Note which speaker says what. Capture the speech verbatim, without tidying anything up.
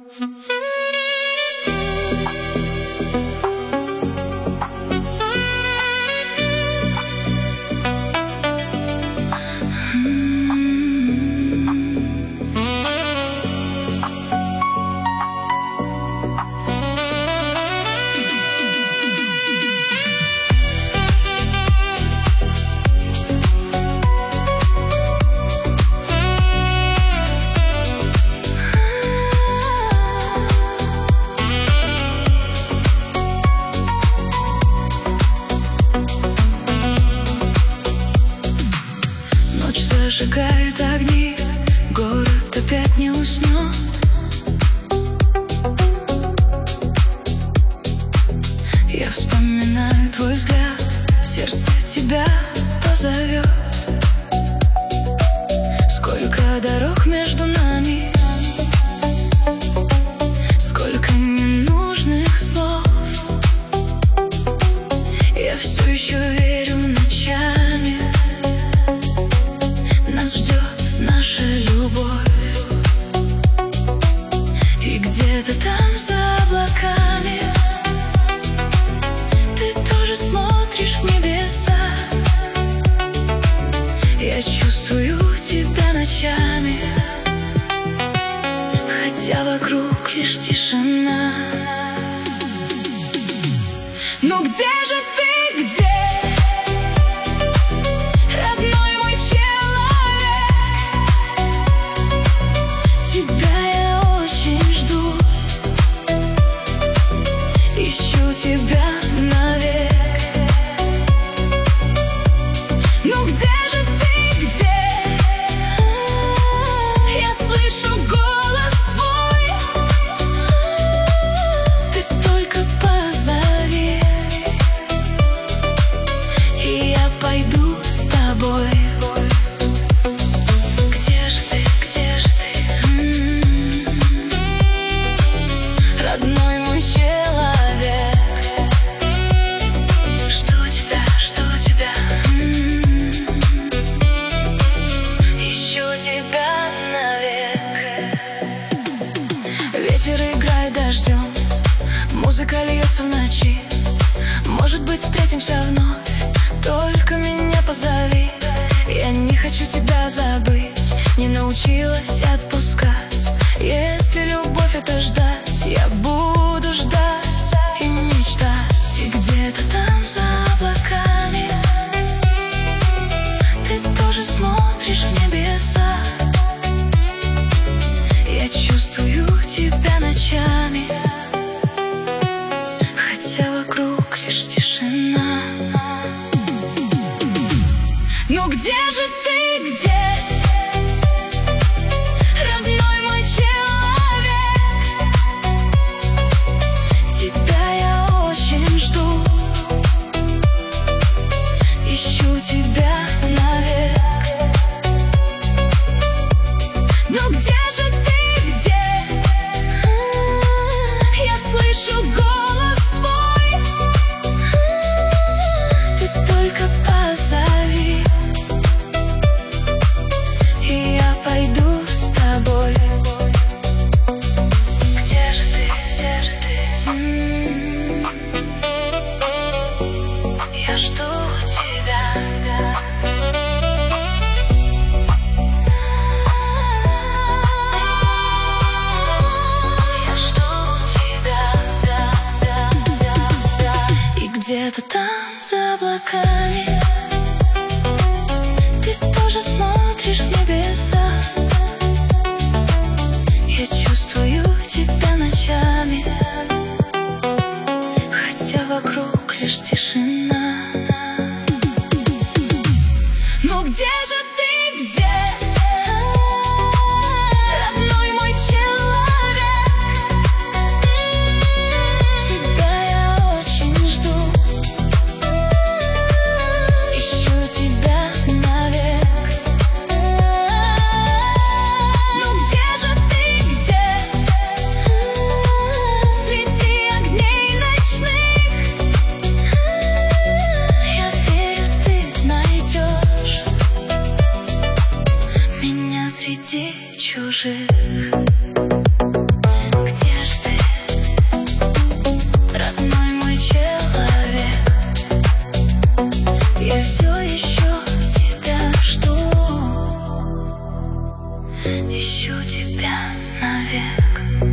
Speaker 1: Зажигает огни, город опять не уснет. Я вспоминаю твой взгляд, сердце тебя позовет. Сколько дорог между нами, сколько ненужных слов. Я все еще верю ночами, нас ждет наша любовь. И где-то там за облаками ты тоже смотришь в небеса. Я чувствую тебя ночами, хотя вокруг лишь тишина. Ну где же ты, где? Тебя навек. Ну где же ты, где? Я слышу голос твой. Ты только позови, и я пойду с тобой. Где же ты, где же ты? М-м-м. Родной мой человек. Ветер играет дождем, музыка льется в ночи. Может быть, встретимся вновь, только меня позови. Я не хочу тебя забыть, не научилась отпускать. Если любовь — это ждать, я буду ждать и мечтать. И где-то там за облаками ты тоже смотришь в небеса. Я чувствую тебя ночами, хотя вокруг лишь тишина. Ну где же ты, где? Родной мой человек. тебя навек.